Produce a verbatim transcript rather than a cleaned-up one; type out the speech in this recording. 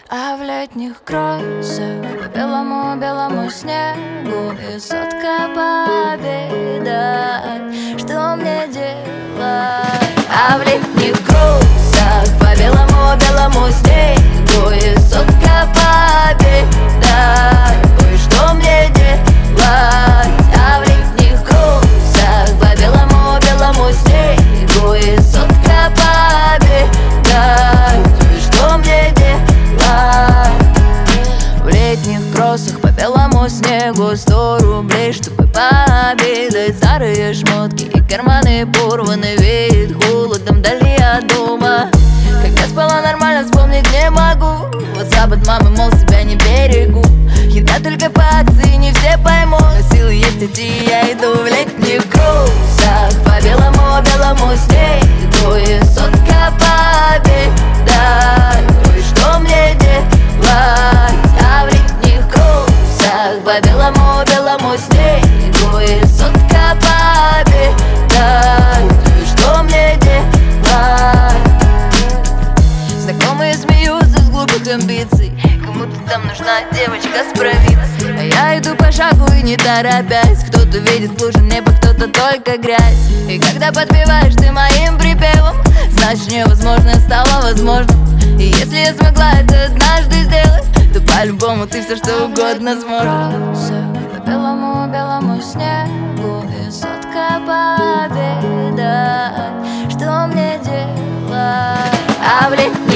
А в летних кроссах по белому-белому снегу и сотка победа. Что мне делать? А в летних кроссах по белому-белому снегу и сотка победа. Ой, что мне делать? А в летних кроссах по белому-белому снегу и сотка победа. Ой, что мне делать? В летних кроссах по белому снегу сто рублей, чтобы пообедать. Старые шмотки и карманы порваны, веет холодом вдали от дома. Когда спала нормально, вспомнить не могу. WhatsApp от мамы, мол, себя не берегу. Еда только по акции, не все поймут, но силы есть идти, я иду в летних кроссах по белому-белому снегу и сотка победа. Ой, что мне делать? А в летних кроссах по белому-белому снегу и сотка победа. Ой, что мне делать? Знакомые смеются с глупых амбиций, кому-то там нужна девочка с провинции. А я иду по шагу и не торопясь. Кто-то видит лужу неба, кто-то только грязь. И когда подпеваешь ты моим припевом, значит невозможное стало возможным. И если я смогла это однажды сделать, то по-любому ты все что угодно сможешь. По белому-белому снегу и сотка победа. Что мне делать? А в летних